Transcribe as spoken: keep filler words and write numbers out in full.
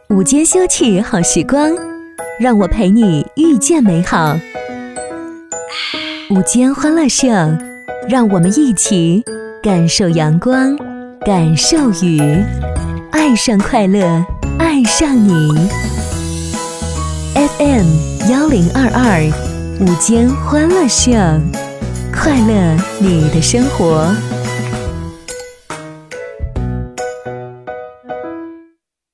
午间休憩好时光，让我陪你遇见美好。午间欢乐社，让我们一起感受阳光，感受雨，爱上快乐，爱上你。F M 幺零二二，午间欢乐社，快乐你的生活。